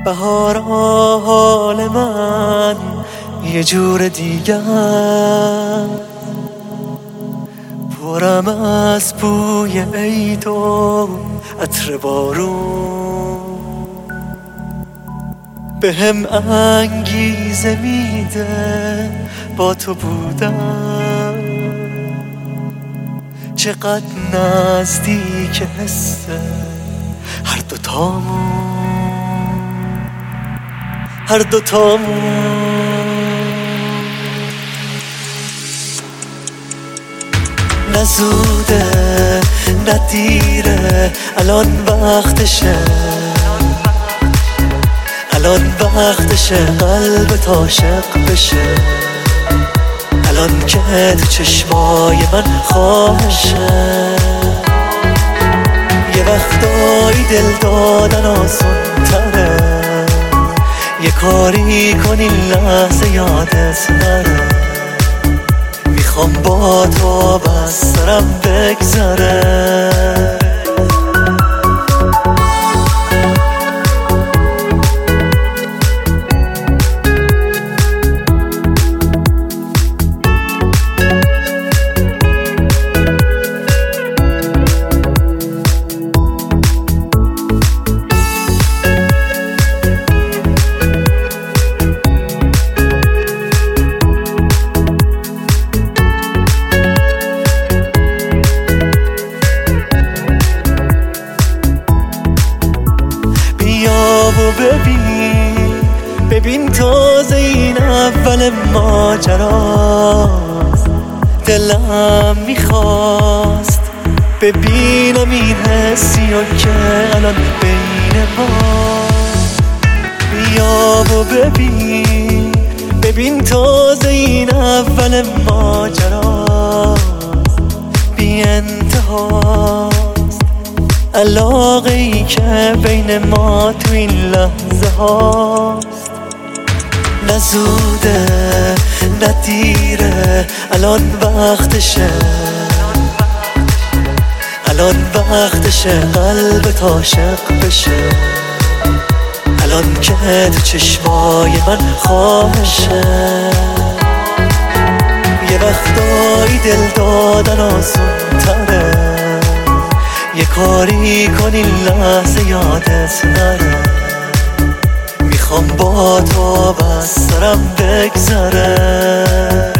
بهار حال من یه جور دیگه، پرم از بوی عید و عطر بارون، بهم انگیزه میده با تو بودم. چقدر نزدیک حس هر دوتامون. نزوده ندیره، الان وقتشه، الان وقتشه قلبت عاشق بشه، الان که تو چشمای من خواهشه. یه وقتایی دل دادن آسون تره، یه کاری کنی لحظه یادت نره، میخوام با تو بس سرم بگذره. ببین تازه این اول ماجراست، دلم میخواست ببینم این حسی و که الان بین ما. بیا و ببین تازه این اول ماجراست، بی انتهاست علاقه ای که بین ما تو این لحظه هاست. نزوده ندیره، الان وقتشه، الان وقتشه قلبت عاشق بشه، الان که تو چشمای من خواهشه. یه وقتایی دل دادن آسون تره، یه کاری کنی لحظه یادت نره، میخوام با تو بس سرم بگذره.